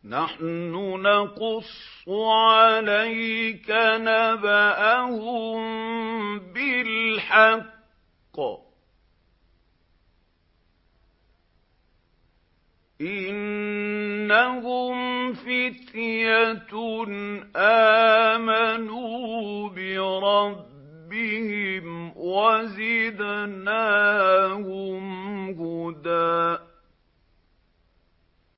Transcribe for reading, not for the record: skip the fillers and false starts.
نَحْنُ نَقُصُّ عَلَيْكَ نَبَأَهُم بِالْحَقِّ ۚ إِنَّهُمْ فِتْيَةٌ آمَنُوا بِرَبِّهِمْ وَزِدْنَاهُمْ هُدًى.